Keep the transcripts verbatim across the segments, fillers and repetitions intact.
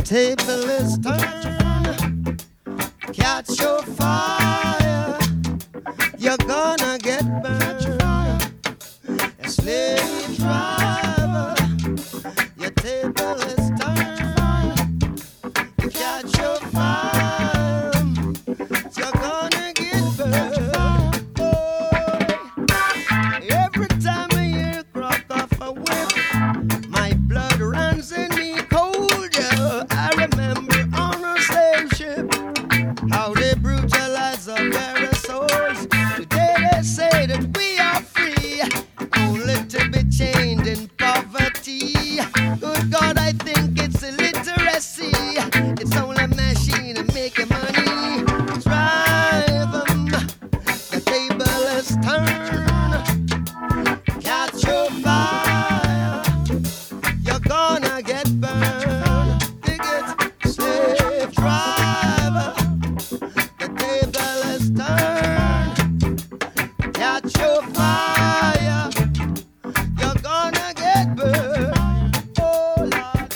table is turned. Catch your fire. You're gonna get burned. A slave driver. Your table is turned. Catch your fire. You're gonna get burned. Oh. Every time I hear the crack of a whip, my blood runs in me cold. Yeah. I remember on a slave ship how they brutalize our very souls. Today they say that we are free, only to be chained in poverty. Good God, I think it's illiteracy. It's only a machine of making money. Drive 'em, the table is turned. Catch your fire, you're gonna get burned. Dig it, slave driver, the table is turned. Catch your fire, you're gonna get burned. Oh Lord, Lord.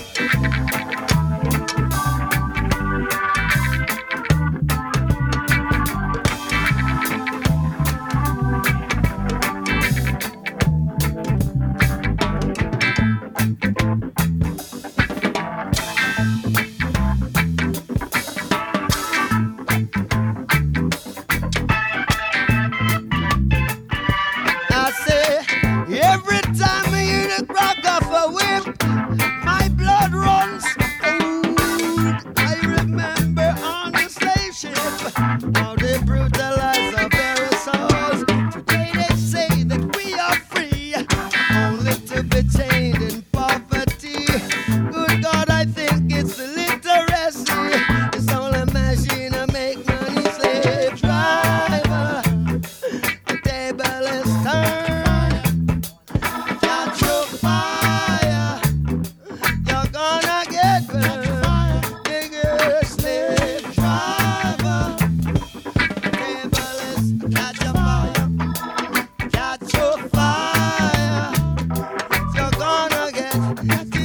I say, every time I hear the crack of a whip, my blood runs cold. I remember on the slave ship how they brutalize our very souls. Today they say that we are free, only to be chained in poverty. Good God, I think it's illiteracy. It's only a machine to make money. Slave driver, the table is turned. Catch your fire, you're gonna get burned. Bigger slave driver, the table is catch your fire, catch your fire, you're gonna get